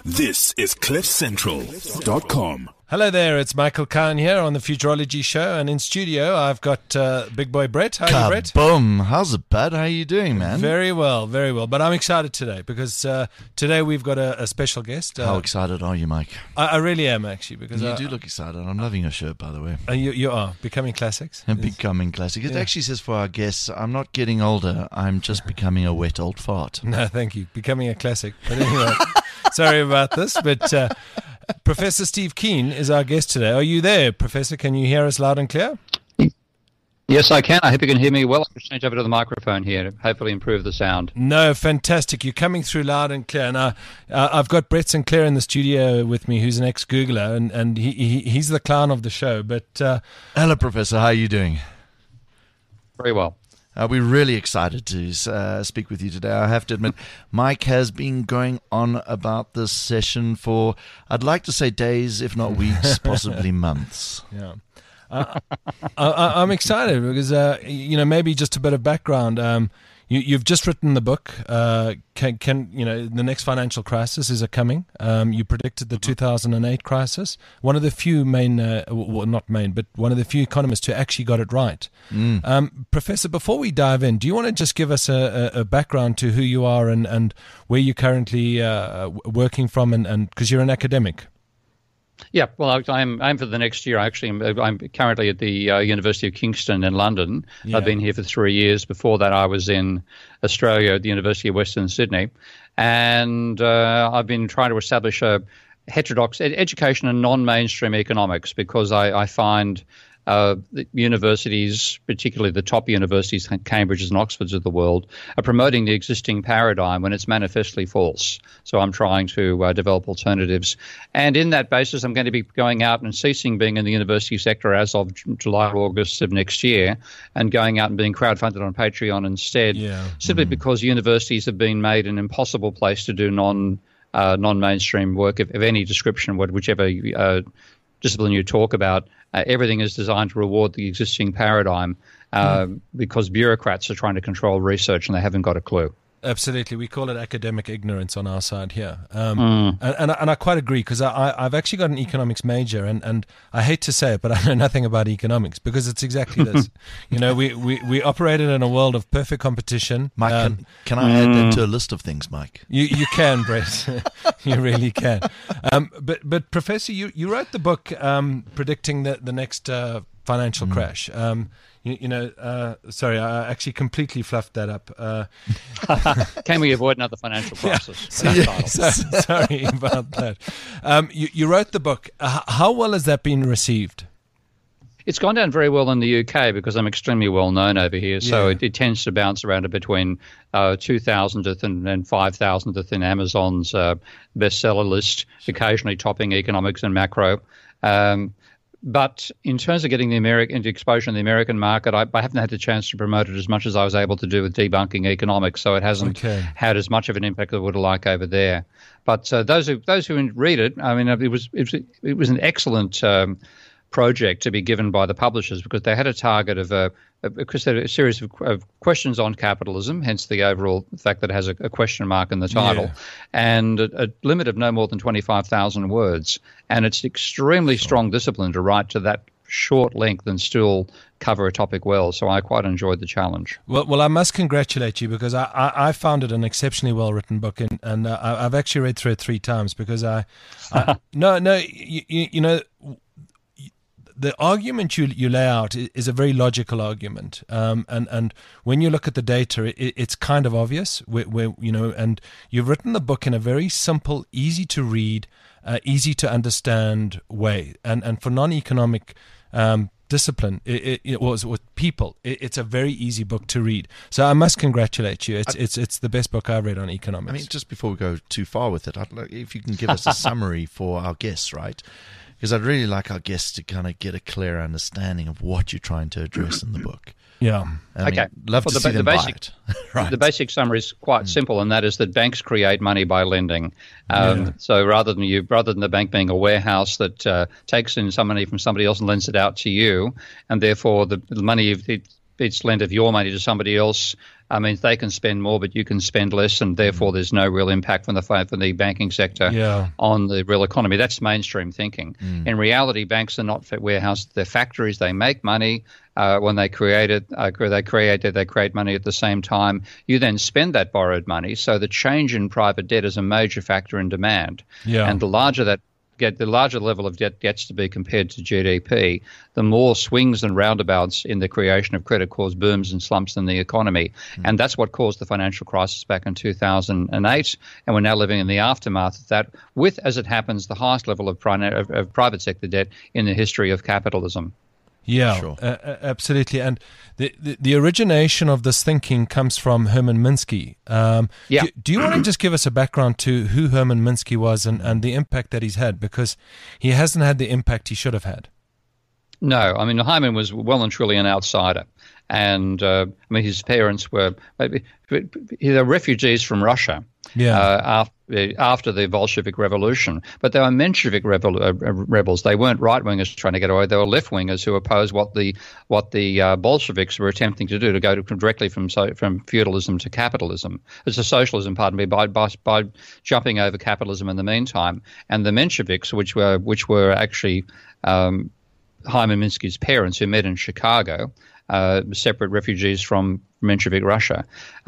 This is CliffCentral.com. Hello there, it's Michael Kahn here on the Futurology Show, and in studio I've got Big Boy Brett. How are you, Brett? Boom! How's it, bud? How are you doing, man? Very well, very well. But I'm excited today because today we've got a special guest. How excited are you, Mike? I really am, actually. Because you do look excited. I'm loving your shirt, by the way. You are becoming classics. I'm becoming classic. It actually says for our guests, I'm not getting older. I'm just becoming a wet old fart. No, thank you. Becoming a classic. But anyway, sorry about this, but. Professor Steve Keen is our guest today. Are you there, Professor? Can you hear us loud and clear? Yes, I can. I hope you can hear me well. I'll change over to the microphone here to hopefully improve the sound. No, fantastic. You're coming through loud and clear. Now, I've got Brett Sinclair in the studio with me, who's an ex-Googler, and he's the clown of the show. But hello, Professor. How are you doing? Very well. We're really excited to speak with you today. I have to admit, Mike has been going on about this session for, I'd like to say days, if not weeks, possibly months. Yeah. I'm excited because, maybe just a bit of background. You've just written the book. The next financial crisis is coming. You predicted the 2008 crisis. One of the few one of the few economists who actually got it right. Professor, before we dive in, do you want to just give us a background to who you are and where you're currently working from, and because you're an academic? Yeah, well, I'm for the next year. I'm currently at the University of Kingston in London. Yeah. I've been here for 3 years. Before that, I was in Australia at the University of Western Sydney, and I've been trying to establish a heterodox education in non-mainstream economics because I find the universities, particularly the top universities, Cambridge's and Oxford's of the world, are promoting the existing paradigm when it's manifestly false. So I'm trying to develop alternatives. And in that basis, I'm going to be going out and ceasing being in the university sector as of July or August of next year and going out and being crowdfunded on Patreon instead, simply because universities have been made an impossible place to do non-mainstream work of any description, whichever discipline you talk about. Everything is designed to reward the existing paradigm because bureaucrats are trying to control research and they haven't got a clue. Absolutely. We call it academic ignorance on our side here. And I quite agree because I've actually got an economics major and I hate to say it, but I know nothing about economics because it's exactly this. We operated in a world of perfect competition. Mike, can I add that to a list of things, Mike? You can, Brett. You really can. But Professor, you wrote the book predicting the next financial crash. Sorry, I actually completely fluffed that up. Can we avoid another financial crisis? Sorry about that. You wrote the book. How well has that been received? It's gone down very well in the UK because I'm extremely well known over here. So it tends to bounce around between 2,000th and 5,000th in Amazon's bestseller list, occasionally topping economics and macro. But in terms of getting into exposure in the American market, I haven't had the chance to promote it as much as I was able to do with debunking economics, so it hasn't had as much of an impact as I would have liked over there. But those who read it, I mean, it was an excellent project to be given by the publishers because they had a target of a series of questions on capitalism, hence the overall fact that it has a question mark in the title, and a limit of no more than 25,000 words. And it's extremely strong discipline to write to that short length and still cover a topic well. So I quite enjoyed the challenge. Well, I must congratulate you because I found it an exceptionally well-written book, and I've actually read through it 3 times because the argument you lay out is a very logical argument, and when you look at the data, it's kind of obvious. And you've written the book in a very simple, easy to read, easy to understand way, and for non-economic discipline, it was with people. It's a very easy book to read. So I must congratulate you. It's the best book I've read on economics. I mean, just before we go too far with it, I'd like if you can give us a summary for our guests, right? Because I'd really like our guests to kind of get a clear understanding of what you're trying to address in the book. Yeah. Love to see them buy it. Right. The basic summary is quite simple, and that is that banks create money by lending. So rather than the bank being a warehouse that takes in some money from somebody else and lends it out to you, and therefore the money it's lent of your money to somebody else means they can spend more, but you can spend less, and therefore there's no real impact from the banking sector on the real economy. That's mainstream thinking. In reality, banks are not warehouses; they're factories. They make money. When they create it, they create money at the same time. You then spend that borrowed money. So the change in private debt is a major factor in demand. And the larger the level of debt gets to be compared to GDP, the more swings and roundabouts in the creation of credit cause booms and slumps in the economy. And that's what caused the financial crisis back in 2008. And we're now living in the aftermath of that with, as it happens, the highest level of private sector debt in the history of capitalism. Yeah, Sure. Absolutely. And the origination of this thinking comes from Herman Minsky. Do you want to just give us a background to who Herman Minsky was and the impact that he's had? Because he hasn't had the impact he should have had. No, I mean, Hyman was well and truly an outsider. And, his parents were refugees from Russia after the Bolshevik Revolution. But they were Menshevik rebels. They weren't right-wingers trying to get away. They were left-wingers who opposed what the Bolsheviks were attempting to do, to go actually from feudalism to capitalism. It's a socialism, by jumping over capitalism in the meantime. And the Mensheviks, which were actually Hyman Minsky's parents, who met in Chicago, separate refugees from Menshevik Russia,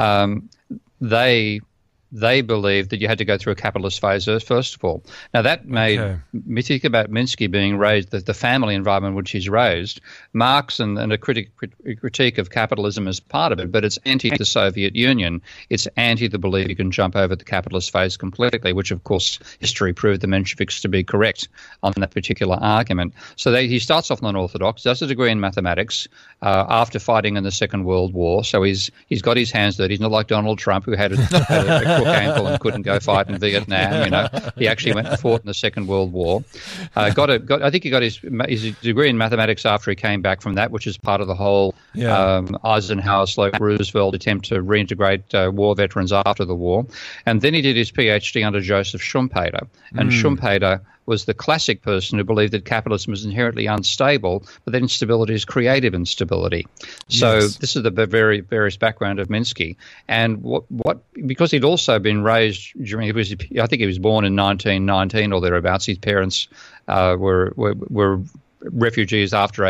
they believed that you had to go through a capitalist phase first of all. Now that made me think about Minsky being raised, the family environment in which he's raised. Marx and a critique of capitalism is part of it, but it's anti the Soviet Union. It's anti the belief you can jump over the capitalist phase completely, which of course history proved the Mensheviks to be correct on that particular argument. So he starts off non-orthodox, does a degree in mathematics after fighting in the Second World War. So he's got his hands dirty. He's not like Donald Trump, who had a crook ankle and couldn't go fight in Vietnam. He actually went and fought in the Second World War. I think he got his degree in mathematics after he came back from that, which is part of the whole Eisenhower/Roosevelt attempt to reintegrate war veterans after the war. And then he did his PhD under Joseph Schumpeter. And Schumpeter was the classic person who believed that capitalism is inherently unstable, but that instability is creative instability. So this is the very various background of Minsky. And because he'd also been raised I think he was born in 1919 or thereabouts. His parents were refugees after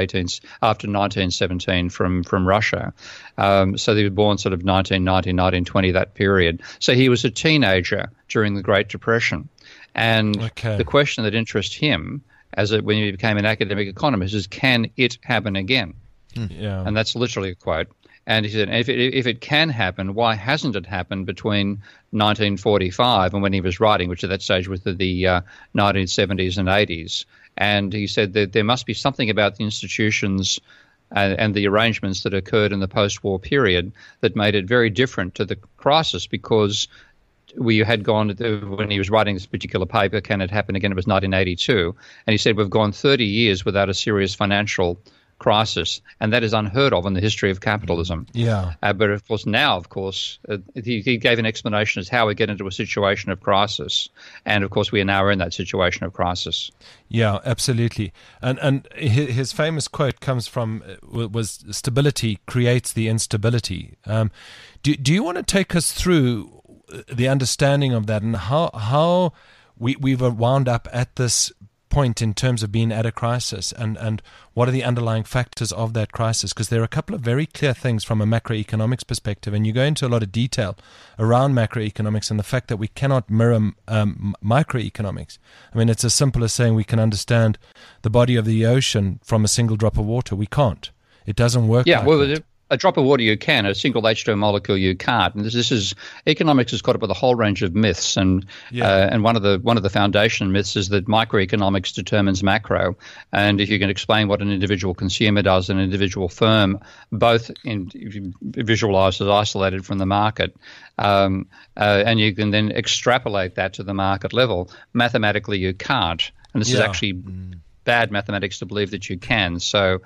1917 from Russia. So he was born sort of 1919, 1920, that period. So he was a teenager during the Great Depression. And the question that interests him when he became an academic economist is, can it happen again? And that's literally a quote. And he said, if it can happen, why hasn't it happened between 1945 and when he was writing, which at that stage was the 1970s and 80s? And he said that there must be something about the institutions and the arrangements that occurred in the post-war period that made it very different to the crisis, because we had gone, when he was writing this particular paper, Can It Happen Again? It was 1982. And he said, we've gone 30 years without a serious financial crisis, and that is unheard of in the history of capitalism. But of course now, he gave an explanation as how we get into a situation of crisis, and of course we are now in that situation of crisis. Yeah, absolutely. And his famous quote comes from was stability creates the instability. Do you want to take us through the understanding of that and how we've wound up at this point in terms of being at a crisis, and what are the underlying factors of that crisis? Because there are a couple of very clear things from a macroeconomics perspective, and you go into a lot of detail around macroeconomics and the fact that we cannot mirror microeconomics. I mean, it's as simple as saying we can understand the body of the ocean from a single drop of water. We can't. It doesn't work. Yeah, a drop of water you can, a single H2O molecule you can't. And this is economics has got up with a whole range of myths, and one of the foundation myths is that microeconomics determines macro. And if you can explain what an individual consumer does, an individual firm, both visualized as isolated from the market, and you can then extrapolate that to the market level, mathematically you can't. And this is actually bad mathematics to believe that you can. So,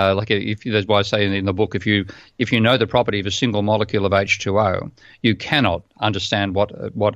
that's why I say in the book, if you know the property of a single molecule of H2O, you cannot understand what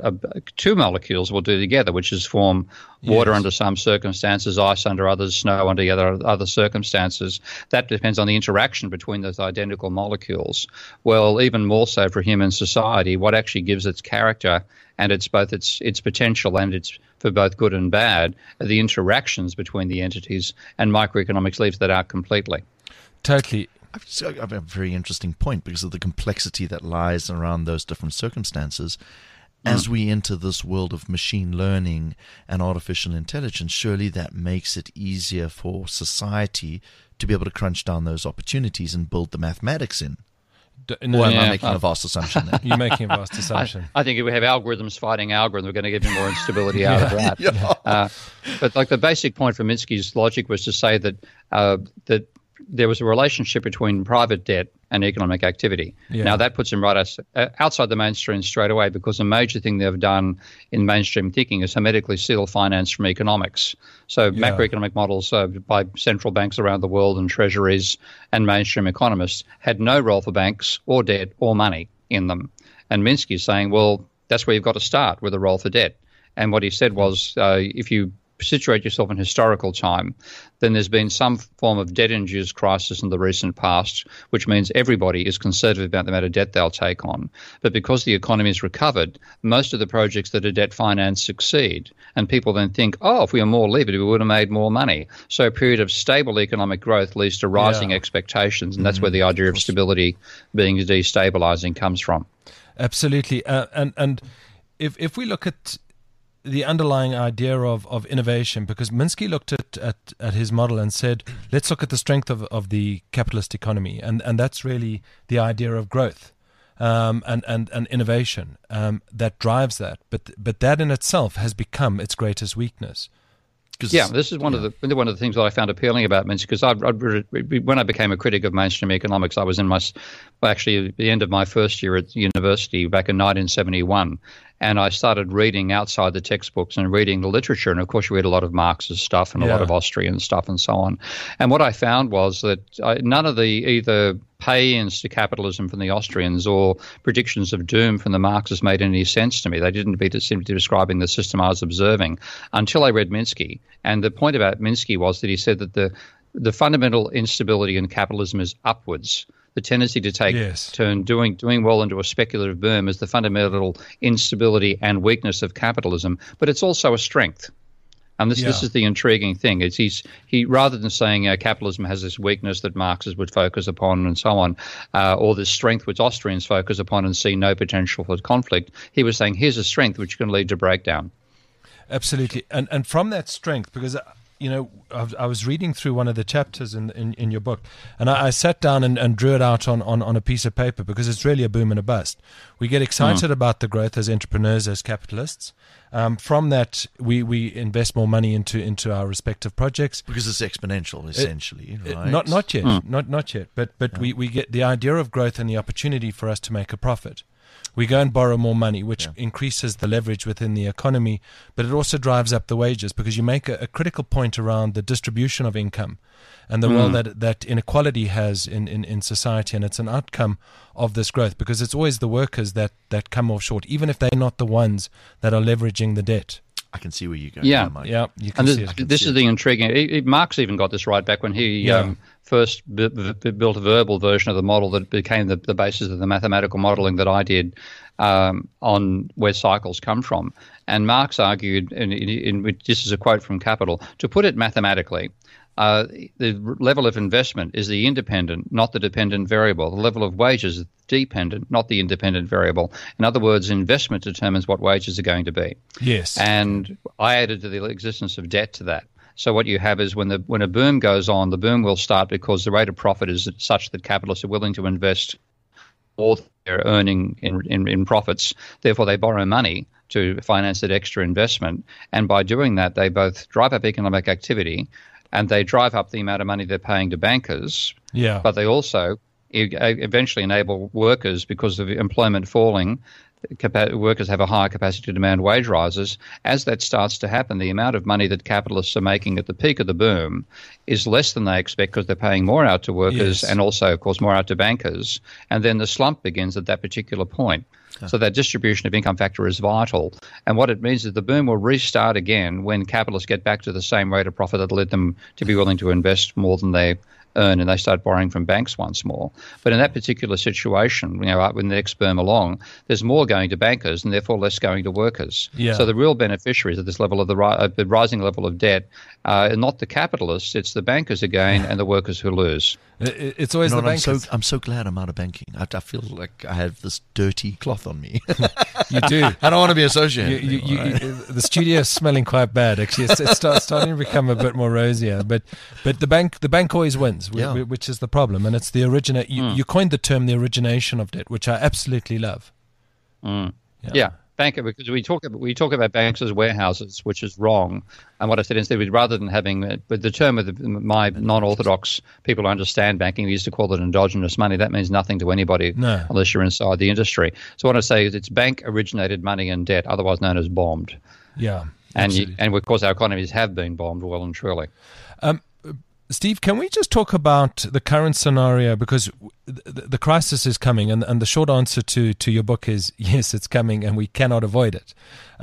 two molecules will do together, which is form water under some circumstances, ice under others, snow under other circumstances. That depends on the interaction between those identical molecules. Well, even more so for human society, what actually gives its character and its potential and its for both good and bad are the interactions between the entities, and microeconomics leaves that out completely. Totally. I have a very interesting point because of the complexity that lies around those different circumstances. As we enter this world of machine learning and artificial intelligence, surely that makes it easier for society to be able to crunch down those opportunities and build the mathematics in. Or am I making a vast assumption there? You're making a vast assumption. I think if we have algorithms fighting algorithms, we're going to get more instability out of that. But like the basic point from Minsky's logic was to say that that there was a relationship between private debt and economic activity. Yeah. Now, that puts him right outside the mainstream straight away, because a major thing they've done in mainstream thinking is hermetically seal finance from economics. So macroeconomic models by central banks around the world and treasuries and mainstream economists had no role for banks or debt or money in them. And Minsky is saying, well, that's where you've got to start, with a role for debt. And what he said was, if you situate yourself in historical time, then there's been some form of debt-induced crisis in the recent past, which means everybody is conservative about the amount of debt they'll take on. But because the economy has recovered, most of the projects that are debt financed succeed. And people then think, if we were more levered, we would have made more money. So a period of stable economic growth leads to rising expectations, and that's where the idea of stability being destabilizing comes from. Absolutely. And if we look at the underlying idea of innovation, because Minsky looked at his model and said, let's look at the strength of the capitalist economy. And that's really the idea of growth and innovation that drives that. But that in itself has become its greatest weakness. Yeah, this is one of the things that I found appealing about Minsky, because when I became a critic of mainstream economics, I was at the end of my first year at university back in 1971. And I started reading outside the textbooks and reading the literature. And, of course, you read a lot of Marxist stuff and a lot of Austrian stuff and so on. And what I found was that none of the either pay-ins to capitalism from the Austrians or predictions of doom from the Marxists made any sense to me. They didn't seem to be describing the system I was observing until I read Minsky. And the point about Minsky was that he said that the fundamental instability in capitalism is upwards. The tendency to turn doing well into a speculative boom is the fundamental instability and weakness of capitalism, but it's also a strength. And this is the intriguing thing. He rather than saying capitalism has this weakness that Marxists would focus upon and so on, or this strength which Austrians focus upon and see no potential for conflict, he was saying here's a strength which can lead to breakdown. Absolutely, and from that strength, because I was reading through one of the chapters in your book, and I sat down and drew it out on a piece of paper, because it's really a boom and a bust. We get excited about the growth as entrepreneurs, as capitalists. From that, we invest more money into our respective projects, because it's exponential, essentially. Right? Not yet, not yet. But we get the idea of growth and the opportunity for us to make a profit. We go and borrow more money, which increases the leverage within the economy, but it also drives up the wages, because you make a critical point around the distribution of income and the role that inequality has in society, and it's an outcome of this growth, because it's always the workers that come off short, even if they're not the ones that are leveraging the debt. I can see where you're going. Yeah, you can see it. This is the intriguing. Marx even got this right back when he first built a verbal version of the model that became the basis of the mathematical modeling that I did on where cycles come from. And Marx argued, and this is a quote from Capital, to put it mathematically, the level of investment is the independent, not the dependent variable. The level of wages is dependent, not the independent variable. In other words, investment determines what wages are going to be. Yes. And I added to the existence of debt to that. So what you have is when a boom goes on, the boom will start because the rate of profit is such that capitalists are willing to invest more than they're earning in profits. Therefore, they borrow money to finance that extra investment. And by doing that, they both drive up economic activity and they drive up the amount of money they're paying to bankers. Yeah. But they also eventually enable workers, because of employment falling, workers have a higher capacity to demand wage rises. As that starts to happen, the amount of money that capitalists are making at the peak of the boom is less than they expect because they're paying more out to workers and also, of course, more out to bankers. And then the slump begins at that particular point. So that distribution of income factor is vital. And what it means is the boom will restart again when capitalists get back to the same rate of profit that led them to be willing to invest more than they earn, and they start borrowing from banks once more. But in that particular situation, when the next boom along, there's more going to bankers and therefore less going to workers. Yeah. So the real beneficiaries of this level of the rising level of debt are not the capitalists, it's the bankers again and the workers who lose. It's always the bankers. I'm so glad I'm out of banking. I feel like I have this dirty cloth on me. You do. I don't want to be associated. The studio is smelling quite bad. Actually, it's starting to become a bit more rosier. But the bank always wins, which is the problem. And it's the You coined the term the origination of debt, which I absolutely love. Yeah. Banker, because we talk about banks as warehouses, which is wrong. And what I said instead was rather than having the term of my non-orthodox people who understand banking, we used to call it endogenous money. That means nothing to anybody unless you're inside the industry. So what I say is it's bank-originated money and debt, otherwise known as bombed. Yeah, and of course our economies have been bombed well and truly. Steve, can we just talk about the current scenario? Because the crisis is coming, and the short answer to your book is yes, it's coming, and we cannot avoid it.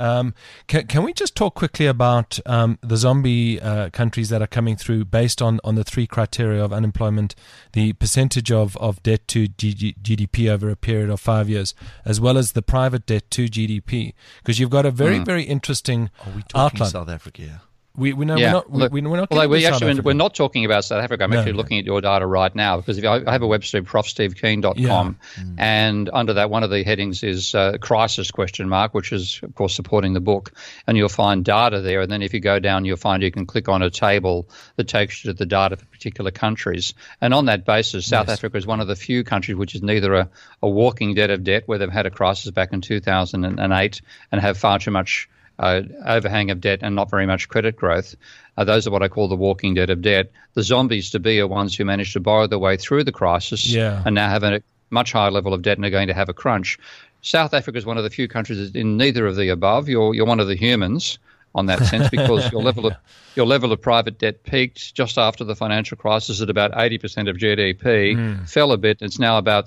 Can we just talk quickly about the zombie countries that are coming through based on the three criteria of unemployment, the percentage of debt to GDP over a period of 5 years, as well as the private debt to GDP? Because you've got a very, very interesting outline. South Africa, yeah. We're not. We're not talking about South Africa. I'm actually looking at your data right now because I have a website, profstevekeen.com, and under that one of the headings is crisis ? Which is of course supporting the book, and you'll find data there. And then if you go down, you'll find you can click on a table that takes you to the data for particular countries. And on that basis, South Africa is one of the few countries which is neither a walking debt of debt, where they've had a crisis back in 2008 and have far too much overhang of debt and not very much credit growth. Those are what I call the walking debt of debt. The zombies to be are ones who managed to borrow their way through the crisis and now have a much higher level of debt and are going to have a crunch. South Africa is one of the few countries in neither of the above. You're one of the humans on that sense because your level of private debt peaked just after the financial crisis at about 80% of GDP, fell a bit, and it's now about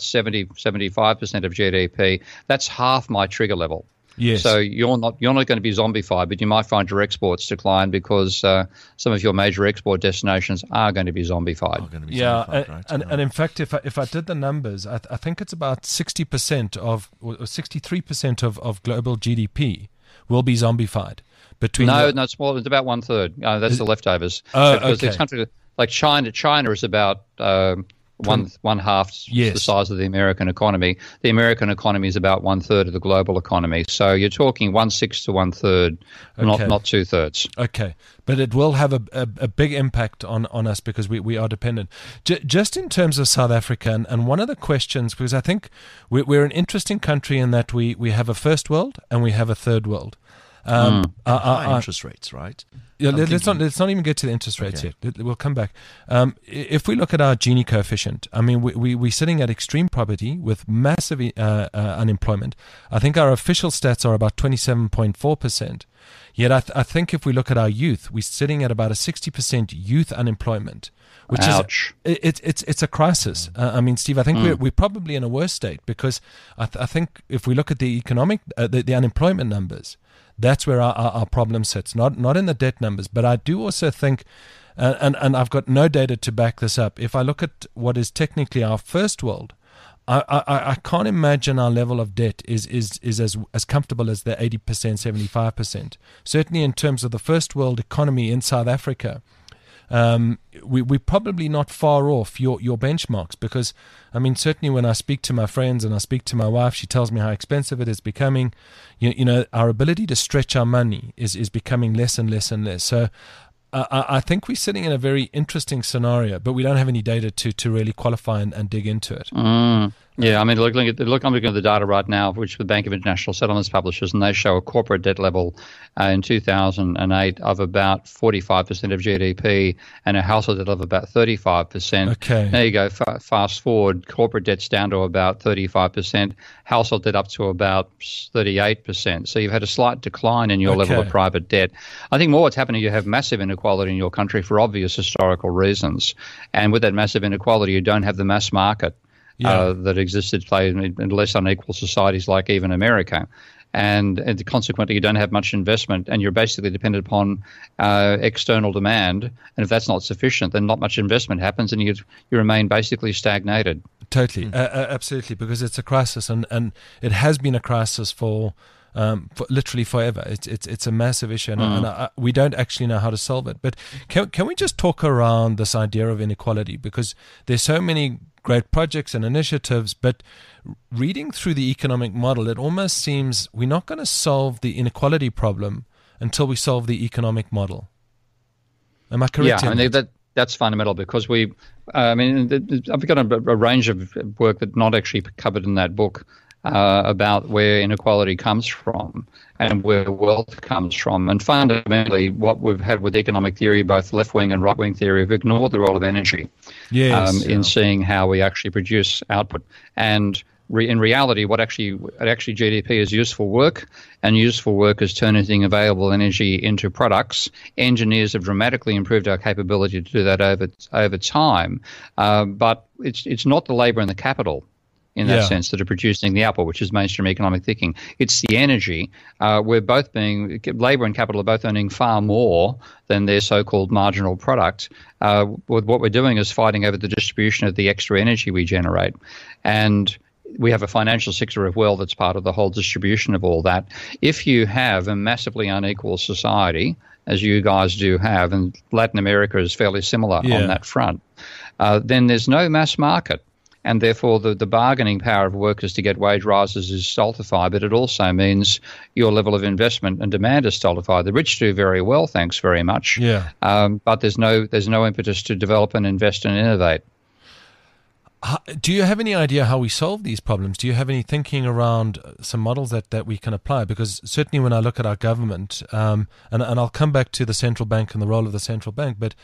70-75% of GDP. That's half my trigger level. Yes. So you're not going to be zombified, but you might find your exports decline because some of your major export destinations are going to be zombified. And in fact, if I did the numbers, I think it's about 60% or 63% of global GDP will be zombified. It's more. It's about 1/3. That's the leftovers. Because this country like China is about one half the size of the American economy. The American economy is about 1/3 of the global economy. So you're talking 1/6 to 1/3, not 2/3. Okay, but it will have a big impact on us because we are dependent. Just in terms of South Africa, and one of the questions, because I think we're an interesting country in that we have a first world and we have a third world. High interest rates, right? Yeah, let's not even get to the interest rates yet. We'll come back. If we look at our Gini coefficient, I mean, we're sitting at extreme poverty with massive unemployment. I think our official stats are about 27.4%. Yet I think if we look at our youth, we're sitting at about a 60% youth unemployment, which it's a crisis. I mean, Steve, I think we're probably in a worse state because I think if we look at the economic the unemployment numbers, that's where our problem sits, not in the debt numbers. But I do also think, and I've got no data to back this up, if I look at what is technically our first world, I can't imagine our level of debt is as comfortable as the 80%, 75%. Certainly in terms of the first world economy in South Africa, we're probably not far off your benchmarks because, I mean, certainly when I speak to my friends and I speak to my wife, she tells me how expensive it is becoming. You know, our ability to stretch our money is becoming less and less and less. So I think we're sitting in a very interesting scenario, but we don't have any data to really qualify and dig into it. Yeah, I mean, I'm looking at the data right now, which the Bank of International Settlements publishes, and they show a corporate debt level in 2008 of about 45% of GDP and a household debt of about 35%. Okay. There you go. Fast forward, corporate debt's down to about 35%, household debt up to about 38%. So you've had a slight decline in your level of private debt. I think more what's happening, you have massive inequality in your country for obvious historical reasons. And with that massive inequality, you don't have the mass market. That existed in less unequal societies like even America. And consequently, you don't have much investment, and you're basically dependent upon external demand. And if that's not sufficient, then not much investment happens, and you remain basically stagnated. Totally, absolutely, because it's a crisis, and it has been a crisis for literally forever. It's a massive issue, and we don't actually know how to solve it. But can we just talk around this idea of inequality? Because there's so many great projects and initiatives, but reading through the economic model, it almost seems we're not going to solve the inequality problem until we solve the economic model. Am I correct? Yeah, I mean, that's fundamental, because I've got a range of work that's not actually covered in that book about where inequality comes from and where wealth comes from. And fundamentally, what we've had with economic theory, both left-wing and right-wing theory, we've ignored the role of energy in seeing how we actually produce output. And in reality, what actually GDP is useful work, and useful work is turning available energy into products. Engineers have dramatically improved our capability to do that over time, but it's not the labour and the capital in that sense that are producing the output, which is mainstream economic thinking. It's the energy. Labour and capital are both earning far more than their so-called marginal product. What we're doing is fighting over the distribution of the extra energy we generate. And we have a financial sector of wealth that's part of the whole distribution of all that. If you have a massively unequal society, as you guys do have, and Latin America is fairly similar on that front, then there's no mass market. And therefore, the bargaining power of workers to get wage rises is stultified, but it also means your level of investment and demand is stultified. The rich do very well, thanks very much. But there's no impetus to develop and invest and innovate. Do you have any idea how we solve these problems? Do you have any thinking around some models that we can apply? Because certainly when I look at our government, and I'll come back to the central bank and the role of the central bank, but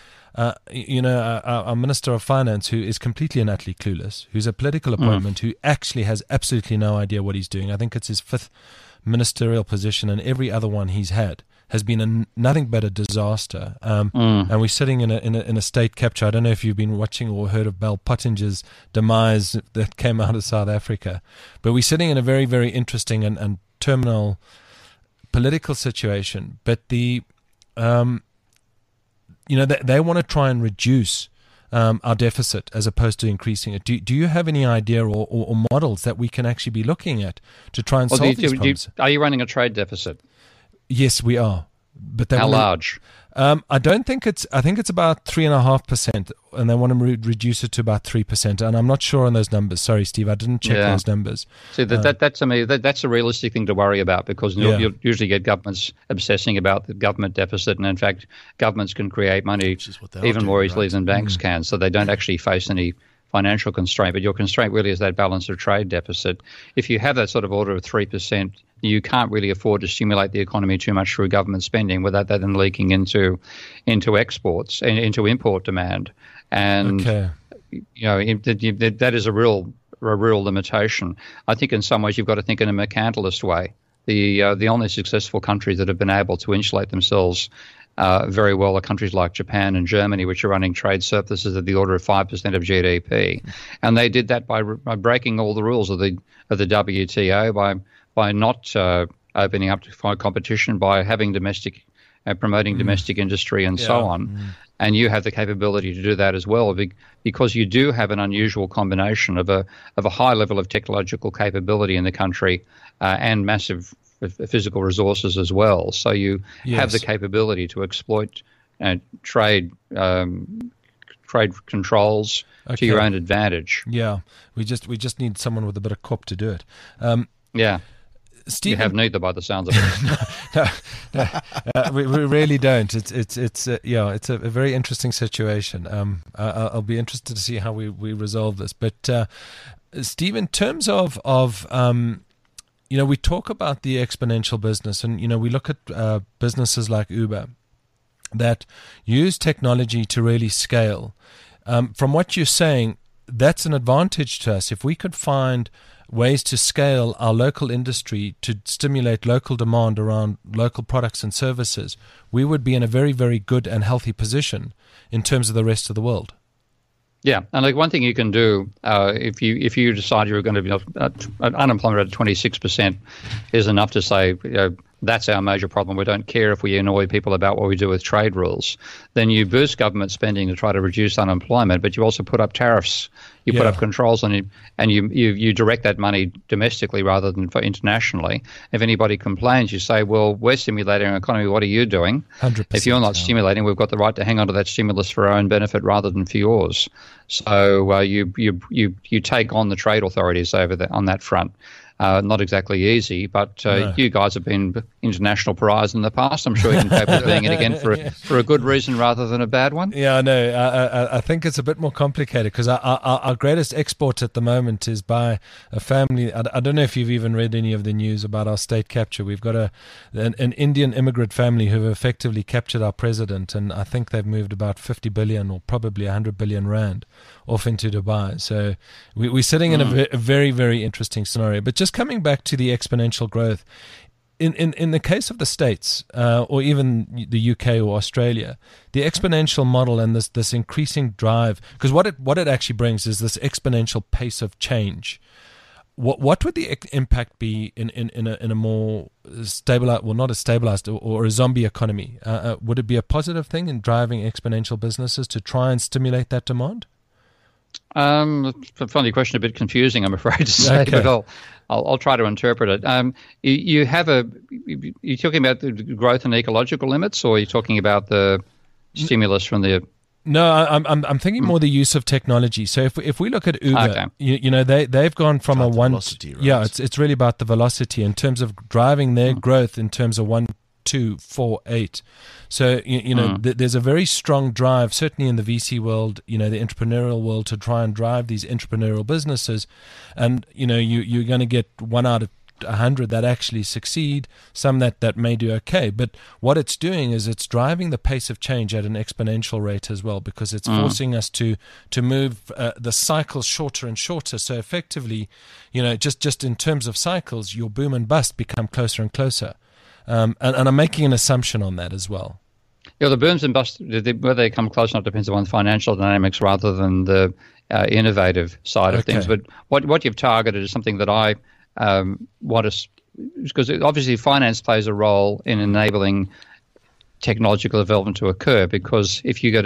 our Minister of Finance, who is completely and utterly clueless, who's a political appointment, who actually has absolutely no idea what he's doing. I think it's his 5th ministerial position, and every other one he's had has been nothing but a disaster. And we're sitting in a state capture. I don't know if you've been watching or heard of Bell Pottinger's demise that came out of South Africa, but we're sitting in a very, very interesting and terminal political situation. But they want to try and reduce our deficit as opposed to increasing it. Do you have any idea or models that we can actually be looking at to try and solve these problems? Are you running a trade deficit? Yes, we are. But how large? I think it's about 3.5%, and they want to reduce it to about 3%. And I'm not sure on those numbers. Sorry, Steve, I didn't check those numbers. See, that to me, that's a realistic thing to worry about, because you'll usually get governments obsessing about the government deficit, and in fact, governments can create money even more easily than banks can, so they don't actually face any financial constraint. But your constraint really is that balance of trade deficit. If you have that sort of order of 3%, you can't really afford to stimulate the economy too much through government spending without that then leaking into exports and into import demand. And that is a real limitation. I think in some ways you've got to think in a mercantilist way. The only successful countries that have been able to insulate themselves very well are countries like Japan and Germany, which are running trade surpluses of the order of 5% of GDP, and they did that by breaking all the rules of the WTO, by not opening up to competition, by having promoting domestic industry and so on. And you have the capability to do that as well, because you do have an unusual combination of a high level of technological capability in the country and massive physical resources as well. So you have the capability to exploit trade controls to your own advantage. Yeah, we just need someone with a bit of cop to do it. Stephen, you have neither, by the sounds of it. We really don't. It's a very interesting situation. I'll be interested to see how we resolve this. But Steve, in terms of we talk about the exponential business, and we look at businesses like Uber that use technology to really scale. From what you're saying, that's an advantage to us. If we could find ways to scale our local industry to stimulate local demand around local products and services, we would be in a very, very good and healthy position in terms of the rest of the world. Yeah, and like one thing you can do if you decide you're going to be unemployment rate of 26% is enough to say, that's our major problem. We don't care if we annoy people about what we do with trade rules. Then you boost government spending to try to reduce unemployment, but you also put up tariffs. You put up controls on it, and you direct that money domestically rather than for internationally. If anybody complains, you say, well, we're stimulating our economy. What are you doing? 100%. If you're not stimulating, we've got the right to hang on to that stimulus for our own benefit rather than for yours. So you take on the trade authorities on that front. Not exactly easy, but you guys have been international pariahs in the past. I'm sure you can cope with being it again for a good reason rather than a bad one. Yeah, I know. I think it's a bit more complicated because our greatest export at the moment is by a family. I don't know if you've even read any of the news about our state capture. We've got an Indian immigrant family who have effectively captured our president, and I think they've moved about 50 billion or probably 100 billion rand off into Dubai. So we're sitting in a very, very interesting scenario. But just coming back to the exponential growth, in the case of the States or even the UK or Australia, the exponential model and this increasing drive, because what it actually brings is this exponential pace of change. What would the impact be in a more stabilized, well, not a stabilized or a zombie economy? Would it be a positive thing in driving exponential businesses to try and stimulate that demand? I find your question a bit confusing, I'm afraid to say, Okay. but I'll try to interpret it. You're talking about the growth and ecological limits, or are you talking about the stimulus from the? No, I'm thinking more the use of technology. So if we look at Uber, they've gone from About a the one. velocity, right? Yeah, it's really about the velocity in terms of driving their growth in terms of 1, 2, 4, 8. So there's a very strong drive, certainly in the VC world, the entrepreneurial world, to try and drive these entrepreneurial businesses, and you're going to get 1 out of 100 that actually succeed, some that may do okay. But what it's doing is it's driving the pace of change at an exponential rate as well, because it's forcing us to move the cycles shorter and shorter. So effectively, just in terms of cycles, your boom and bust become closer and closer. And I'm making an assumption on that as well. Yeah, the booms and busts, whether they come close or not, depends on financial dynamics rather than the innovative side of things. But what you've targeted is something that I want to, because obviously finance plays a role in enabling technological development to occur, because if you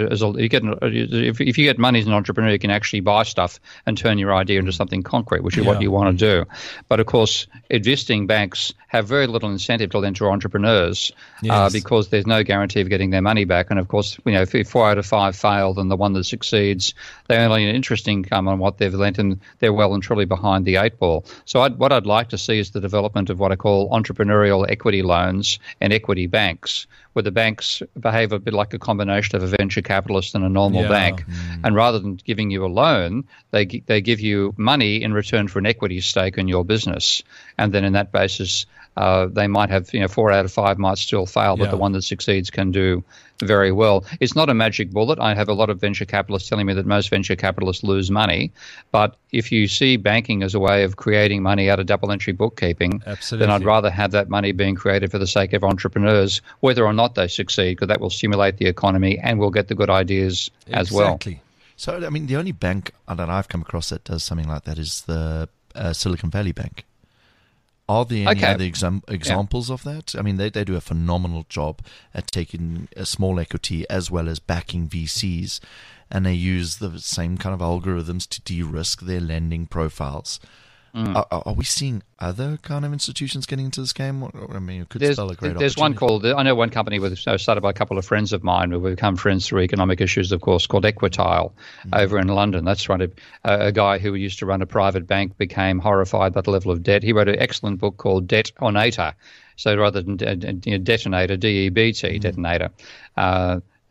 get money as an entrepreneur, you can actually buy stuff and turn your idea into something concrete, which is what you want to do. But of course, existing banks have very little incentive to lend to entrepreneurs because there's no guarantee of getting their money back. And of course, if 4 out of 5 fail, then the one that succeeds, they only an interest income on what they've lent, and they're well and truly behind the 8 ball. So what I'd like to see is the development of what I call entrepreneurial equity loans and equity banks, where the banks behave a bit like a combination of a venture capitalist and a normal bank. And rather than giving you a loan, they give you money in return for an equity stake in your business. And then in that basis, they might have, 4 out of 5 might still fail, but the one that succeeds can do very well. It's not a magic bullet. I have a lot of venture capitalists telling me that most venture capitalists lose money. But if you see banking as a way of creating money out of double entry bookkeeping, then I'd rather have that money being created for the sake of entrepreneurs, whether or not they succeed, because that will stimulate the economy and we'll get the good ideas as well. So, the only bank that I've come across that does something like that is the Silicon Valley Bank. Are there any other examples of that? They do a phenomenal job at taking a small equity as well as backing VCs, and they use the same kind of algorithms to de-risk their lending profiles. Are we seeing other kind of institutions getting into this game? It could spell a great There's opportunity. I know one company started by a couple of friends of mine, who we've become friends through economic issues, of course, called Equitile over in London. That's right. A guy who used to run a private bank became horrified by the level of debt. He wrote an excellent book called Detonator. So rather than detonator, DEBT, detonator.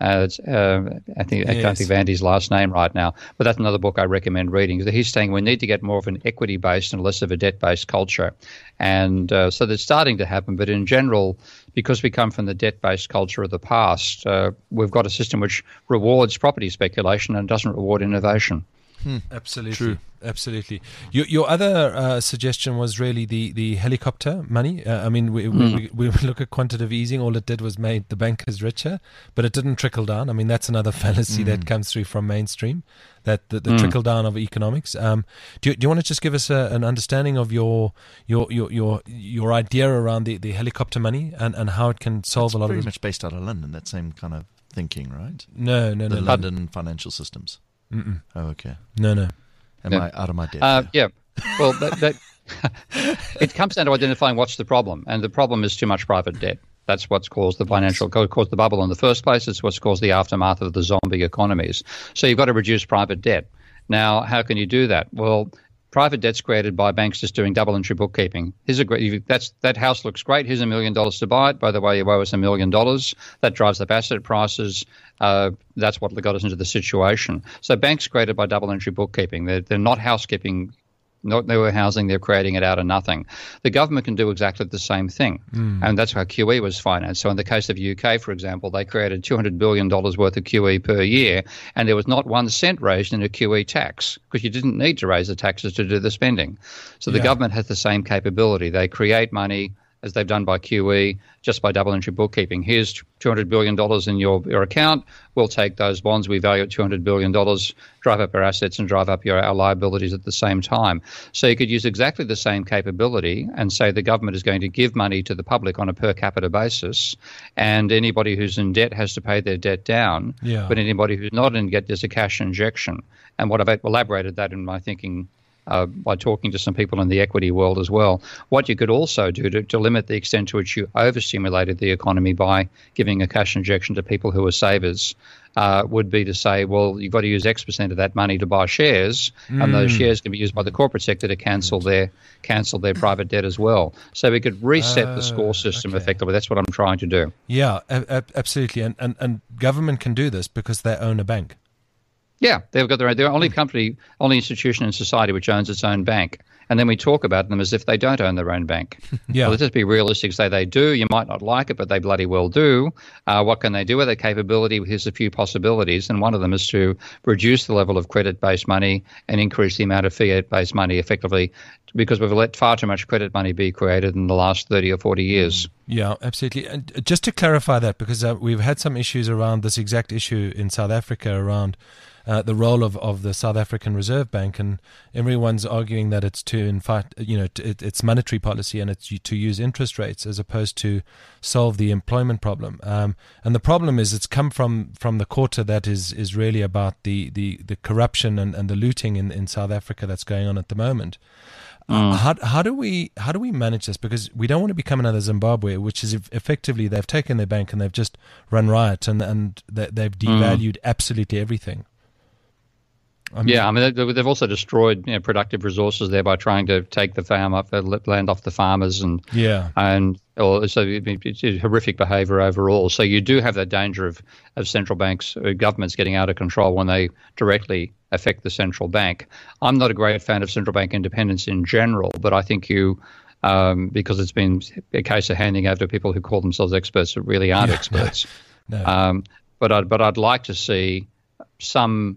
I think I can't think of Andy's last name right now, but that's another book I recommend reading. He's saying we need to get more of an equity-based and less of a debt-based culture, and so that's starting to happen. But in general, because we come from the debt-based culture of the past, we've got a system which rewards property speculation and doesn't reward innovation. Absolutely. True. Absolutely. Your other suggestion was really the helicopter money. I mean, we look at quantitative easing. All it did was made the bankers richer, but it didn't trickle down. I mean, that's another fallacy that comes through from mainstream, that the trickle down of economics. Do you want to just give us an understanding of your idea around the helicopter money and how it can solve a lot of it? Very much based out of London, that same kind of thinking, right? No. The London financial systems. Mm-mm. Oh, okay. No. Am I out of my depth? Yeah. Well, that it comes down to identifying what's the problem, and the problem is too much private debt. That's what's caused the caused the bubble in the first place. It's what's caused the aftermath of the zombie economies. So you've got to reduce private debt. Now, how can you do that? Well, private debt's created by banks just doing double entry bookkeeping. That house looks great. Here's $1 million to buy it. By the way, you owe us $1 million. That drives up asset prices. That's what got us into the situation. So banks created by double entry bookkeeping. They're not housekeeping. Not they were housing, they're creating it out of nothing. The government can do exactly the same thing, and that's how QE was financed. So in the case of UK, for example, they created $200 billion worth of QE per year, and there was not 1 cent raised in a QE tax because you didn't need to raise the taxes to do the spending. So the government has the same capability. They create money, as they've done by QE, just by double entry bookkeeping. Here's $200 billion in your account. We'll take those bonds we value at $200 billion, drive up our assets and drive up our liabilities at the same time. So you could use exactly the same capability and say the government is going to give money to the public on a per capita basis, and anybody who's in debt has to pay their debt down, but anybody who's not in debt, there's a cash injection. And what I've elaborated that in my thinking by talking to some people in the equity world as well. What you could also do to limit the extent to which you overstimulated the economy by giving a cash injection to people who are savers would be to say, well, you've got to use X percent of that money to buy shares, and those shares can be used by the corporate sector to cancel their private debt as well. So we could reset the score system effectively. That's what I'm trying to do. Yeah, absolutely. And government can do this because they own a bank. Yeah, they've got they're only institution in society which owns its own bank. And then we talk about them as if they don't own their own bank. Yeah. Well, let's just be realistic, say they do. You might not like it, but they bloody well do. What can they do with their capability? Here's a few possibilities, and one of them is to reduce the level of credit-based money and increase the amount of fiat-based money effectively, because we've let far too much credit money be created in the last 30 or 40 years. Yeah, absolutely. And just to clarify that, because we've had some issues around this exact issue in South Africa around the role of the South African Reserve Bank, and everyone's arguing that it's to, in fact, it's monetary policy and it's to use interest rates as opposed to solve the employment problem. And the problem is it's come from the quarter that is really about the corruption and the looting in South Africa that's going on at the moment. How do we manage this? Because we don't want to become another Zimbabwe, which is effectively they've taken their bank and they've just run riot and they've devalued absolutely everything. They've also destroyed productive resources there by trying to take the land off the farmers, so it's horrific behaviour overall. So you do have that danger of central banks, governments getting out of control when they directly affect the central bank. I'm not a great fan of central bank independence in general, but I think because it's been a case of handing over to people who call themselves experts that really aren't experts. No. But I'd like to see some.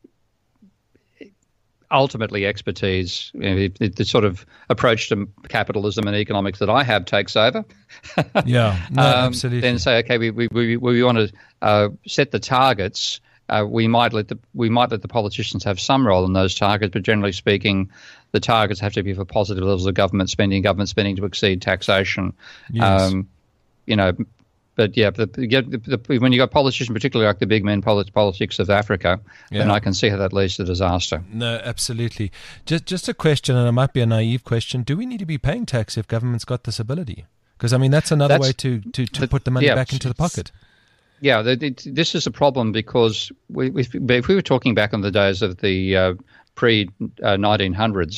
Ultimately, expertise, the sort of approach to capitalism and economics that I have takes over. Absolutely. Then say, okay, we want to set the targets. We might let the politicians have some role in those targets, but generally speaking, the targets have to be for positive levels of government spending to exceed taxation. Yes. But when you got politicians, particularly like the big men politics of Africa, then I can see how that leads to disaster. No, absolutely. Just a question, and it might be a naive question. Do we need to be paying tax if government's got this ability? Because, that's another way to put the money back into the pocket. Yeah, this is a problem because if we were talking back in the days of the pre-1900s,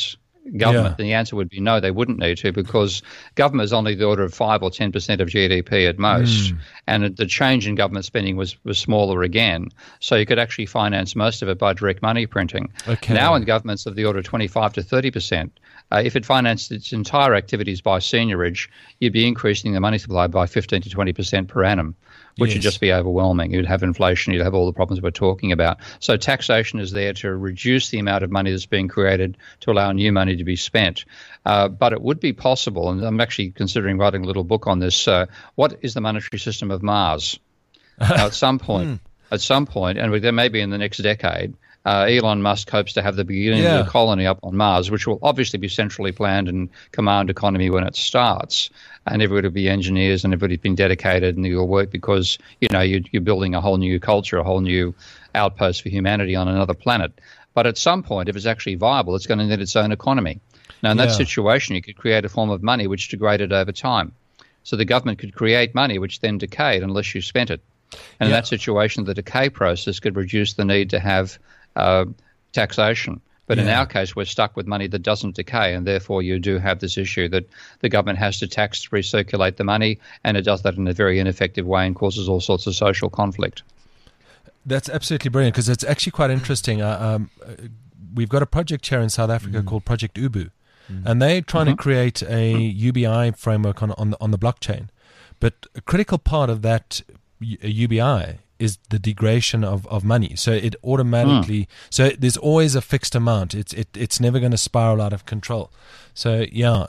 government? Yeah. And the answer would be no, they wouldn't need to, because government is only the order of 5 or 10% of GDP at most, and the change in government spending was smaller again. So you could actually finance most of it by direct money printing. Okay. Now in governments of the order of 25 to 30%, if it financed its entire activities by seniorage, you'd be increasing the money supply by 15 to 20% per annum, which would just be overwhelming. You'd have inflation, you'd have all the problems we're talking about. So taxation is there to reduce the amount of money that's being created to allow new money to be spent. But it would be possible, and I'm actually considering writing a little book on this, what is the monetary system of Mars? Now, at some point, and there may be in the next decade, Elon Musk hopes to have the beginning of a colony up on Mars, which will obviously be centrally planned and command economy when it starts. And everybody will be engineers and everybody's been dedicated and you'll work because, you're building a whole new culture, a whole new outpost for humanity on another planet. But at some point, if it's actually viable, it's going to need its own economy. Now, in that situation, you could create a form of money which degraded over time. So the government could create money which then decayed unless you spent it. And in that situation, the decay process could reduce the need to have taxation. But in our case, we're stuck with money that doesn't decay, and therefore you do have this issue that the government has to tax to recirculate the money, and it does that in a very ineffective way and causes all sorts of social conflict. That's absolutely brilliant, because it's actually quite interesting. We've got a project here in South Africa called Project Ubu, and they're trying to create a UBI framework on the blockchain. But a critical part of that UBI is the degradation of money. So it automatically, so there's always a fixed amount. It's never going to spiral out of control. So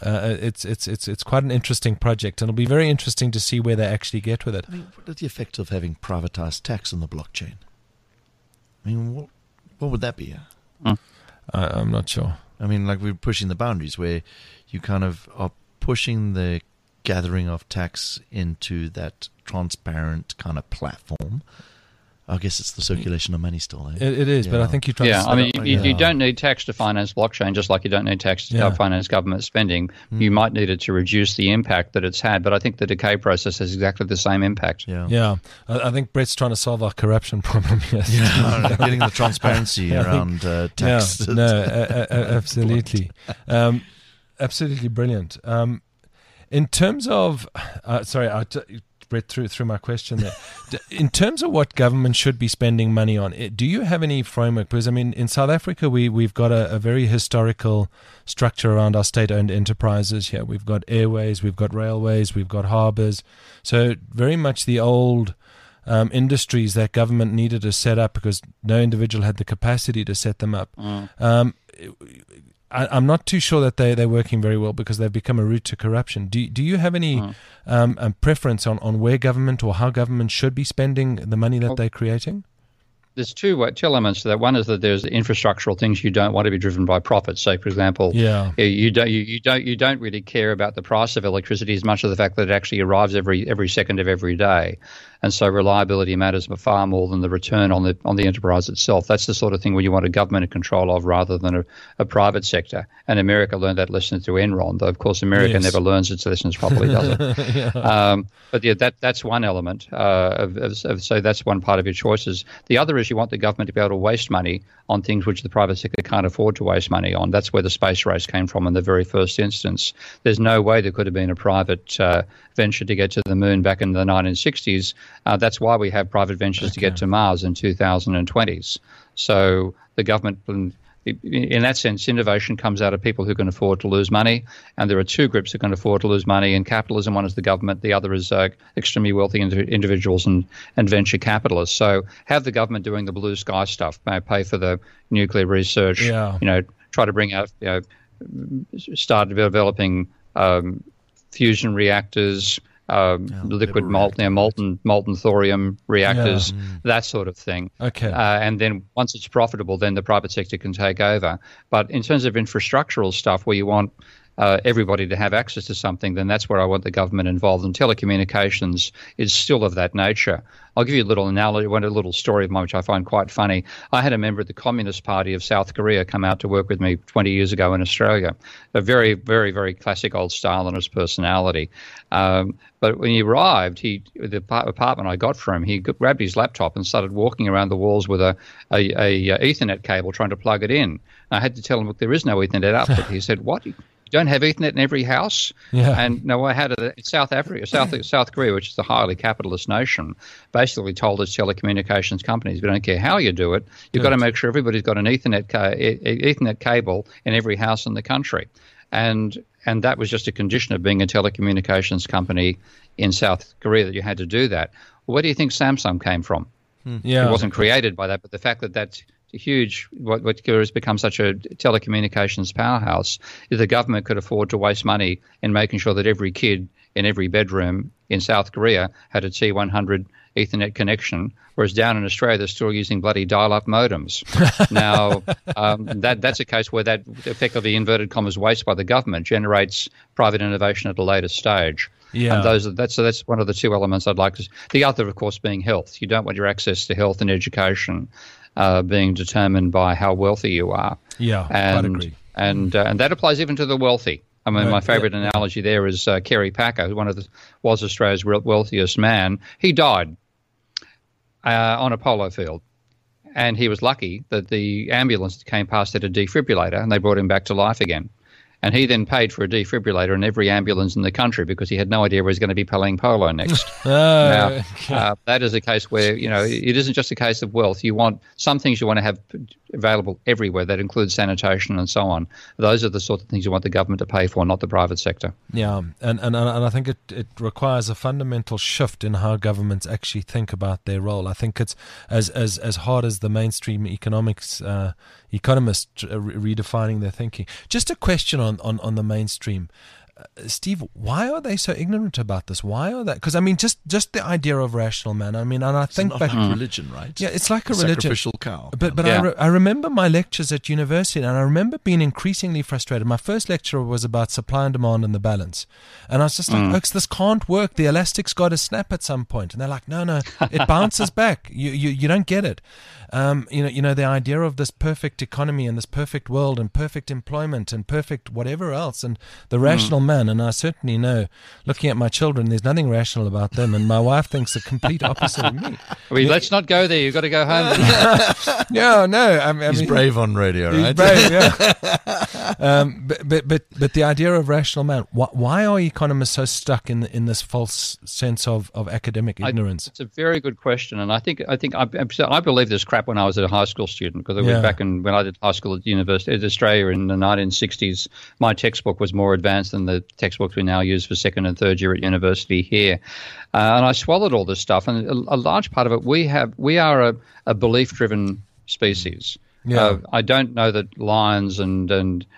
it's quite an interesting project, and it'll be very interesting to see where they actually get with it. I mean, what is the effect of having privatized tax on the blockchain? I mean, what would that be? I'm not sure. I mean, like we're pushing the boundaries where you kind of are pushing the gathering of tax into that transparent kind of platform. I guess it's the circulation of money still. It is, but I think you're trying to... I mean, you don't need tax to finance blockchain, just like you don't need tax to finance government spending. You might need it to reduce the impact that it's had, but I think the decay process has exactly the same impact. Yeah. I think Brett's trying to solve our corruption problem here. Getting the transparency around tax. Absolutely. Absolutely brilliant. In terms of... sorry, I read through my question there. In terms of what government should be spending money on, do you have any framework? Because, I mean, in South Africa, we've got a very historical structure around our state-owned enterprises here. We've got airways, we've got railways, we've got harbours. So very much the old industries that government needed to set up because no individual had the capacity to set them up. I'm not too sure that they're working very well because they've become a route to corruption. Do you have any preference on where government or how government should be spending the money that they're creating? There's two elements to that. One is that there's infrastructural things you don't want to be driven by profit. So, for example, you don't really care about the price of electricity as much as the fact that it actually arrives every second of every day, and so reliability matters far more than the return on the enterprise itself. That's the sort of thing where you want a government in control of rather than a private sector. And America learned that lesson through Enron, though of course America never learns its lessons properly, does it? But that's one element. So that's one part of your choices. The other is you want the government to be able to waste money on things which the private sector can't afford to waste money on. That's where the space race came from in the very first instance. There's no way there could have been a private venture to get to the moon back in the 1960s. That's why we have private ventures to get to Mars in 2020s. So the government, in that sense, innovation comes out of people who can afford to lose money. And there are two groups who can afford to lose money in capitalism. One is the government. The other is extremely wealthy individuals and venture capitalists. So have the government doing the blue sky stuff, pay for the nuclear research, try to bring out, start developing fusion reactors, liquid molten thorium reactors, that sort of thing. Okay. And then once it's profitable, then the private sector can take over. But in terms of infrastructural stuff where you want everybody to have access to something, then that's where I want the government involved. And telecommunications is still of that nature. I'll give you a little analogy, a little story of mine, which I find quite funny. I had a member of the Communist Party of South Korea come out to work with me 20 years ago in Australia. A very, very, very classic old Stalinist personality. But when he arrived, the apartment I got for him, he grabbed his laptop and started walking around the walls with a Ethernet cable trying to plug it in. I had to tell him, look, there is no Ethernet output. He said, what? You don't have Ethernet in every house? Yeah. And no, I had it in South Korea, which is a highly capitalist nation, basically told its telecommunications companies, we don't care how you do it, you've got to make sure everybody's got an Ethernet cable in every house in the country. And that was just a condition of being a telecommunications company in South Korea, that you had to do that. Well, where do you think Samsung came from? Yeah. It wasn't created by that, but the fact that that's huge, what has become such a telecommunications powerhouse, is the government could afford to waste money in making sure that every kid in every bedroom in South Korea had a T100 Ethernet connection, whereas down in Australia they're still using bloody dial-up modems. Now, that's a case where that effectively, inverted commas, waste by the government generates private innovation at a later stage. Yeah. And that's one of the two elements I'd like to. The other, of course, being health. You don't want your access to health and education being determined by how wealthy you are. Yeah, quite agree. And that applies even to the wealthy. I mean, my favourite analogy there is Kerry Packer, who was Australia's wealthiest man. He died on a polo field, and he was lucky that the ambulance that came past had a defibrillator, and they brought him back to life again. And he then paid for a defibrillator in every ambulance in the country because he had no idea where he was going to be playing polo next. Now, that is a case where, it isn't just a case of wealth. You want some things you want to have available everywhere. That includes sanitation and so on. Those are the sort of things you want the government to pay for, not the private sector. Yeah, and I think it requires a fundamental shift in how governments actually think about their role. I think it's as hard as the mainstream economists redefining their thinking. Just a question on the mainstream. Steve, why are they so ignorant about this? Why are they? Because I mean, just the idea of rational man. I mean, and I think back like religion, right? Yeah, it's like a religion. Sacrificial cow. But yeah. I remember my lectures at university, and I remember being increasingly frustrated. My first lecture was about supply and demand and the balance, and I was just like, "Oaks, this can't work. The elastic's got to snap at some point." And they're like, "No, it bounces back. You don't get it." The idea of this perfect economy and this perfect world and perfect employment and perfect whatever else, and the rational man. And I certainly know, looking at my children, there's nothing rational about them, and my wife thinks the complete opposite of me. Let's not go there. You've got to go home. He's brave on radio, right? He's brave, yeah. But the idea of rational man. Why are economists so stuck in this false sense of academic ignorance? It's a very good question, and I believe this crap when I was a high school student, because back when I did high school at University of Australia in the 1960s, my textbook was more advanced than the textbooks we now use for second and third year at university here. And I swallowed all this stuff, and a large part of it, we are a belief-driven species. Yeah. I don't know that lions and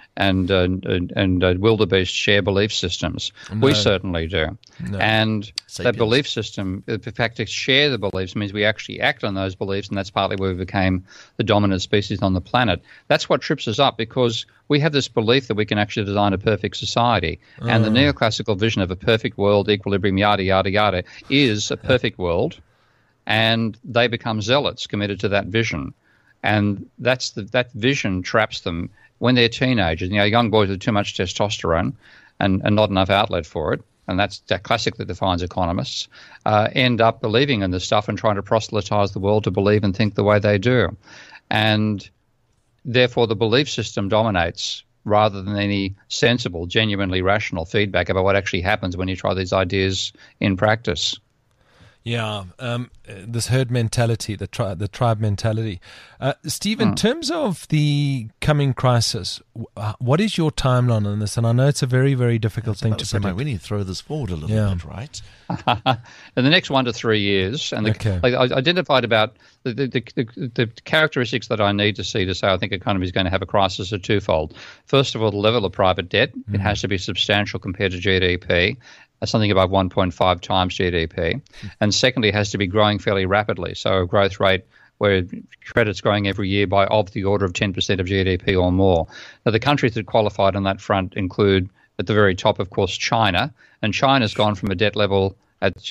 wildebeest share belief systems. No. We certainly do. No. And Sapiens. That belief system, the fact to share the beliefs means we actually act on those beliefs, and that's partly where we became the dominant species on the planet. That's what trips us up, because we have this belief that we can actually design a perfect society. And the neoclassical vision of a perfect world, equilibrium, yada, yada, yada, is a perfect world, and they become zealots committed to that vision. And that vision traps them when they're teenagers. Young boys with too much testosterone and not enough outlet for it, and that classically defines economists, end up believing in this stuff and trying to proselytize the world to believe and think the way they do. And therefore the belief system dominates rather than any sensible, genuinely rational feedback about what actually happens when you try these ideas in practice. Yeah, this herd mentality, the tribe mentality. Steve, in terms of the coming crisis, what is your timeline on this? And I know it's a very, very difficult thing to predict. We need to throw this forward a little bit, right? In the next 1 to 3 years, and I identified about the characteristics that I need to see I think economy is going to have a crisis are twofold. First of all, the level of private debt. It has to be substantial compared to GDP. Something about 1.5 times GDP. And secondly, it has to be growing fairly rapidly. So a growth rate where credit's growing every year by of the order of 10% of GDP or more. Now, the countries that qualified on that front include At the very top, of course, China. And China's gone from a debt level at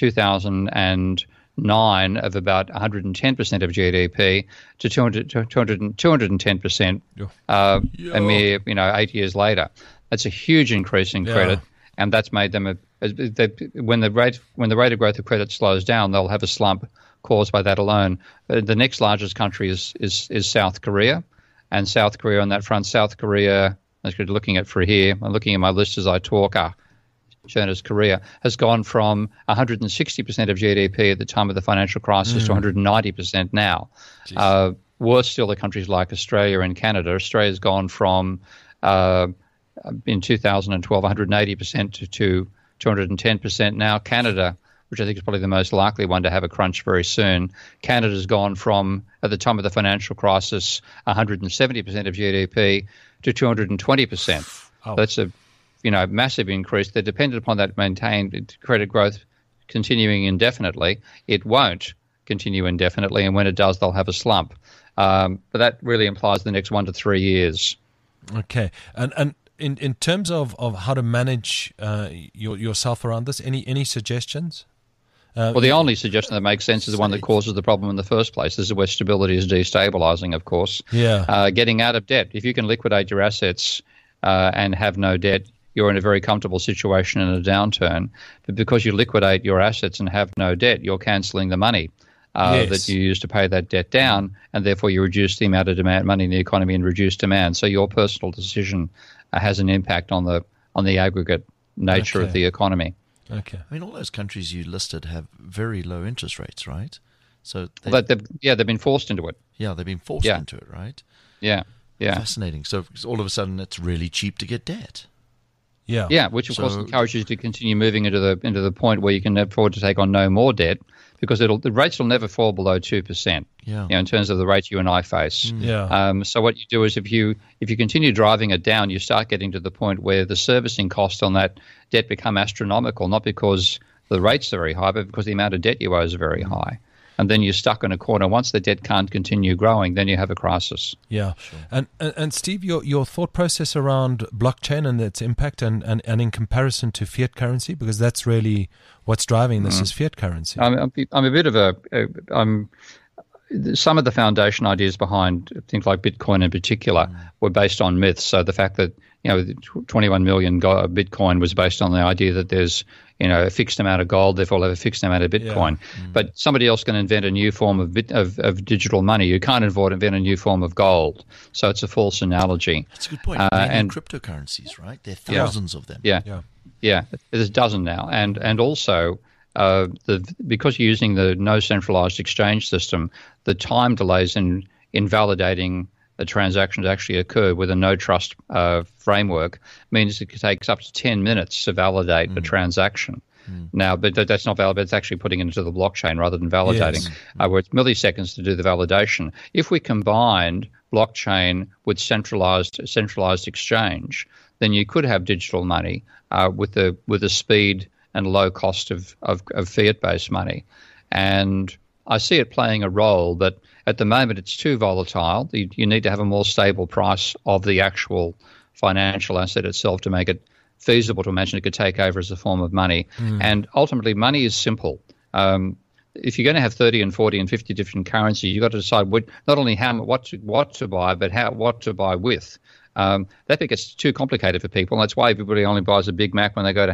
2009 of about 110% of GDP to 210% a mere 8 years later. That's a huge increase in credit, and that's made them when the rate of growth of credit slows down, they'll have a slump caused by that alone. The next largest country is South Korea, and South Korea on that front, South Korea, I'm looking at my list as I talk, shown as Korea, has gone from 160% of GDP at the time of the financial crisis to 190% now. Worse still are countries like Australia and Canada. Australia's gone from, in 2012, 180% to 210% now. Canada, which I think is probably the most likely one to have a crunch very soon, Canada's gone from, at the time of the financial crisis, 170% of GDP to 220%. Oh. That's a massive increase. They're dependent upon that maintained credit growth continuing indefinitely. It won't continue indefinitely, and when it does, they'll have a slump. But that really implies the next 1 to 3 years. Okay. And in terms of how to manage yourself around this, any suggestions? Well, the only suggestion that makes sense is the one that causes the problem in the first place. This is where stability is destabilizing, of course. Yeah. Getting out of debt. If you can liquidate your assets and have no debt, you're in a very comfortable situation in a downturn. But because you liquidate your assets and have no debt, you're cancelling the money that you use to pay that debt down, and therefore you reduce the amount of money in the economy and reduce demand. So your personal decision has an impact on the aggregate nature of the economy. Okay. I mean, all those countries you listed have very low interest rates, right? So they've been forced into it. Yeah, they've been forced into it, right? Yeah. Fascinating. So all of a sudden, it's really cheap to get debt. Yeah, which of course encourages you to continue moving into the point where you can afford to take on no more debt, because the rates will never fall below 2%. Yeah. In terms of the rates you and I face. Yeah. So what you do is if you continue driving it down, you start getting to the point where the servicing costs on that debt become astronomical, not because the rates are very high, but because the amount of debt you owe is very high. And then you're stuck in a corner. Once the debt can't continue growing, then you have a crisis. Yeah. Sure. And Steve, your thought process around blockchain and its impact and in comparison to fiat currency, because that's really what's driving this is fiat currency. I'm a bit of some of the foundation ideas behind things like Bitcoin in particular were based on myths. So the fact that 21 million Bitcoin was based on the idea that there's a fixed amount of gold, therefore we'll have a fixed amount of Bitcoin. Yeah. But somebody else can invent a new form of digital money. You can't invent a new form of gold. So it's a false analogy. That's a good point. And cryptocurrencies, right? There are thousands of them. Yeah. There's a dozen now, and also. Because you're using the no centralized exchange system, the time delays in validating a transaction to actually occur with a no trust framework means it takes up to 10 minutes to validate the transaction. Now, but that's not validated. It's actually putting it into the blockchain rather than validating, where it's milliseconds to do the validation. If we combined blockchain with centralized exchange, then you could have digital money with the speed and low cost of fiat-based money. And I see it playing a role, but at the moment it's too volatile. You need to have a more stable price of the actual financial asset itself to make it feasible to imagine it could take over as a form of money. And ultimately, money is simple. If you're going to have 30 and 40 and 50 different currencies, you've got to decide not only what to buy, but what to buy with. That gets too complicated for people. And that's why everybody only buys a Big Mac when they go to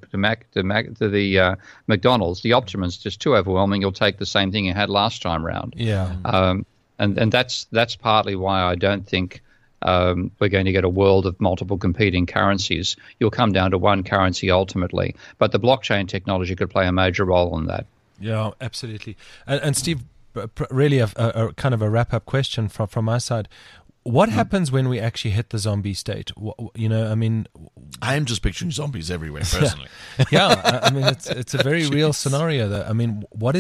the McDonald's. The Optimon's just too overwhelming. You'll take the same thing you had last time round. Yeah. And that's partly why I don't think we're going to get a world of multiple competing currencies. You'll come down to one currency ultimately. But the blockchain technology could play a major role in that. Yeah, absolutely. And Steve, really a kind of a wrap-up question from my side. What happens when we actually hit the zombie state? I am just picturing zombies everywhere, personally. Yeah, I mean, it's a very real scenario. Though. I mean, what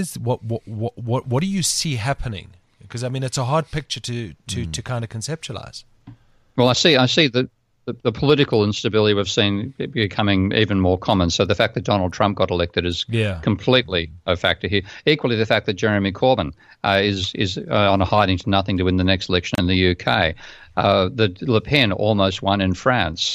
do you see happening? Because I mean, it's a hard picture to kind of conceptualize. Well, I see the political instability we've seen becoming even more common. So the fact that Donald Trump got elected is completely a factor here. Equally, the fact that Jeremy Corbyn is on a hiding to nothing to win the next election in the UK. That Le Pen almost won in France.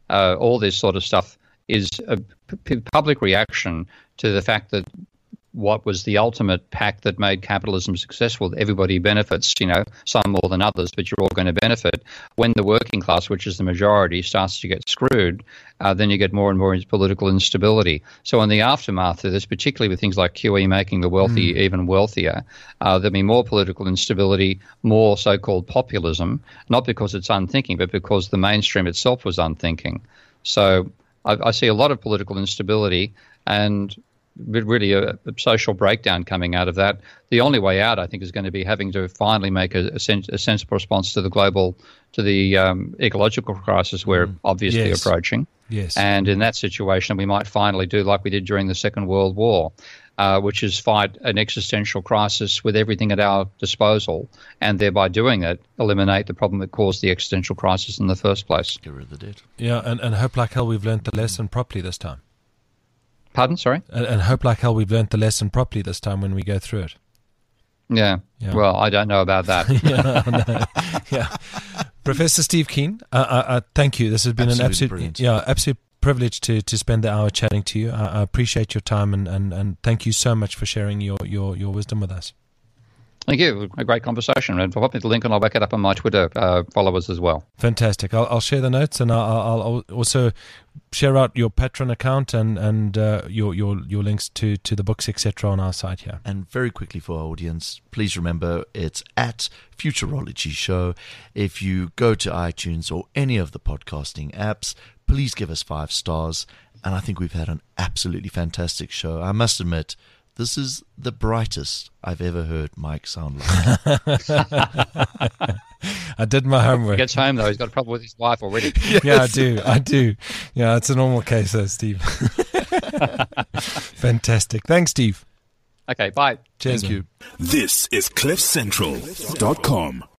all this sort of stuff is a public reaction to the fact that what was the ultimate pact that made capitalism successful, everybody benefits, some more than others, but you're all going to benefit. When the working class, which is the majority, starts to get screwed, then you get more and more political instability. So in the aftermath of this, particularly with things like QE making the wealthy even wealthier, there'll be more political instability, more so-called populism, not because it's unthinking, but because the mainstream itself was unthinking. So I see a lot of political instability and really a social breakdown coming out of that. The only way out, I think, is going to be having to finally make a sensible response to the ecological crisis we're obviously approaching. Yes. And in that situation, we might finally do like we did during the Second World War, which is fight an existential crisis with everything at our disposal, and thereby doing that, eliminate the problem that caused the existential crisis in the first place. Get rid of the debt. Yeah, and hope like hell we've learnt the lesson properly this time. Pardon? Sorry? And hope like hell we've learnt the lesson properly this time when we go through it. Yeah. Well, I don't know about that. Yeah. Professor Steve Keen, thank you. This has been absolute privilege to spend the hour chatting to you. I appreciate your time and thank you so much for sharing your wisdom with us. Thank you. A great conversation. And pop me the link and I'll back it up on my Twitter followers as well. Fantastic. I'll share the notes and I'll also share out your Patreon account and your links to the books, etc. on our site here. And very quickly for our audience, please remember it's at Futurology Show. If you go to iTunes or any of the podcasting apps, please give us 5 stars. And I think we've had an absolutely fantastic show. I must admit, this is the brightest I've ever heard Mike sound like. I did my homework. He gets home, though. He's got a problem with his wife already. Yes. Yeah, I do. Yeah, it's a normal case, though, Steve. Fantastic. Thanks, Steve. Okay, bye. Cheers. Thank you. This is CliffCentral.com.